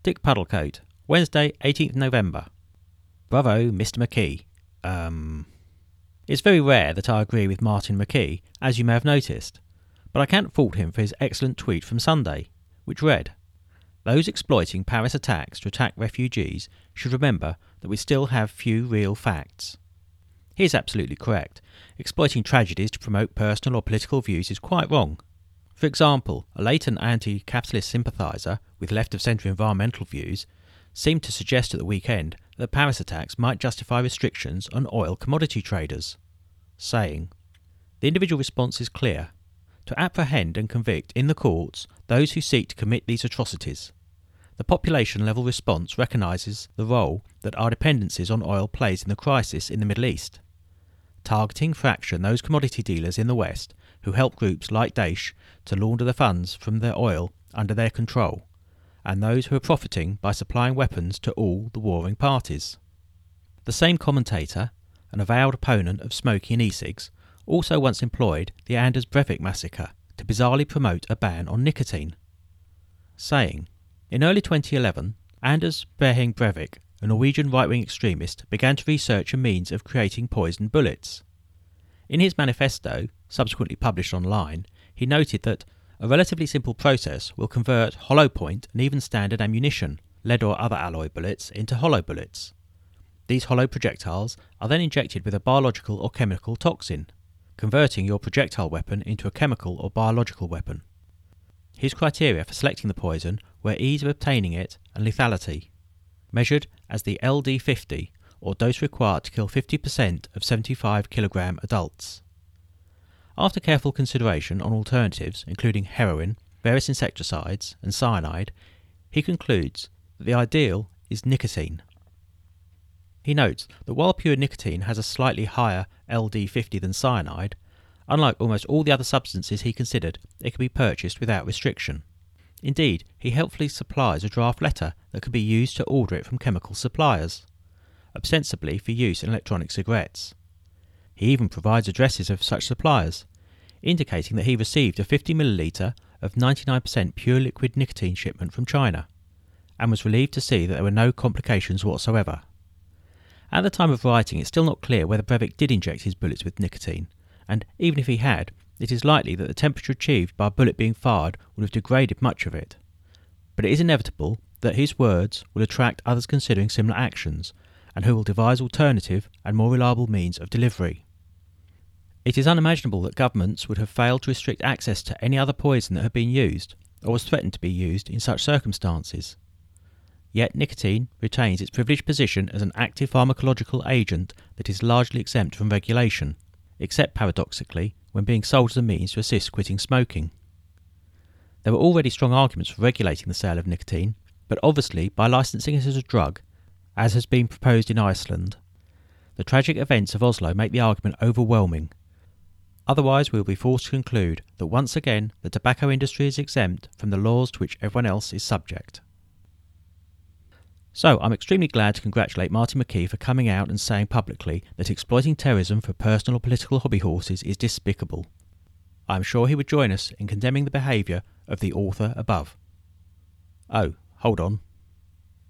Dick Puddlecoat, Wednesday, 18th November. Bravo, Mr. McKee. It's very rare that I agree with Martin McKee, as you may have noticed, but I can't fault him for his excellent tweet from Sunday, which read, "Those exploiting Paris attacks to attack refugees should remember that we still have few real facts." He is absolutely correct. Exploiting tragedies to promote personal or political views is quite wrong. For example, a latent anti-capitalist sympathiser with left-of-centre environmental views seemed to suggest at the weekend that the Paris attacks might justify restrictions on oil commodity traders, saying, "The individual response is clear: to apprehend and convict in the courts those who seek to commit these atrocities. The population-level response recognises the role that our dependencies on oil plays in the crisis in the Middle East, targeting for action those commodity dealers in the West who help groups like Daesh to launder the funds from their oil under their control, and those who are profiting by supplying weapons to all the warring parties." The same commentator, an avowed opponent of smoking and e-cigs, also once employed the Anders Breivik massacre to bizarrely promote a ban on nicotine, saying, "In early 2011, Anders Behring Breivik, a Norwegian right-wing extremist, began to research a means of creating poisoned bullets. In his manifesto, subsequently published online, he noted that a relatively simple process will convert hollow point and even standard ammunition, lead or other alloy bullets, into hollow bullets. These hollow projectiles are then injected with a biological or chemical toxin, converting your projectile weapon into a chemical or biological weapon. His criteria for selecting the poison were ease of obtaining it and lethality, measured as the LD50, or dose required to kill 50% of 75 kilogram adults. After careful consideration on alternatives, including heroin, various insecticides, and cyanide, he concludes that the ideal is nicotine. He notes that while pure nicotine has a slightly higher LD50 than cyanide, unlike almost all the other substances he considered, it can be purchased without restriction. Indeed, he helpfully supplies a draft letter that can be used to order it from chemical suppliers, ostensibly for use in electronic cigarettes. He even provides addresses of such suppliers, indicating that he received a 50 millilitre of 99% pure liquid nicotine shipment from China, and was relieved to see that there were no complications whatsoever. At the time of writing, it's still not clear whether Breivik did inject his bullets with nicotine, and even if he had, it is likely that the temperature achieved by a bullet being fired would have degraded much of it. But it is inevitable that his words will attract others considering similar actions, and who will devise alternative and more reliable means of delivery. It is unimaginable that governments would have failed to restrict access to any other poison that had been used, or was threatened to be used in such circumstances. Yet nicotine retains its privileged position as an active pharmacological agent that is largely exempt from regulation, except paradoxically when being sold as a means to assist quitting smoking. There were already strong arguments for regulating the sale of nicotine, but obviously by licensing it as a drug, as has been proposed in Iceland, the tragic events of Oslo make the argument overwhelming. Otherwise we will be forced to conclude that once again the tobacco industry is exempt from the laws to which everyone else is subject. So I'm extremely glad to congratulate Martin McKee for coming out and saying publicly that exploiting terrorism for personal or political hobby horses is despicable. I am sure he would join us in condemning the behaviour of the author above. Oh, hold on.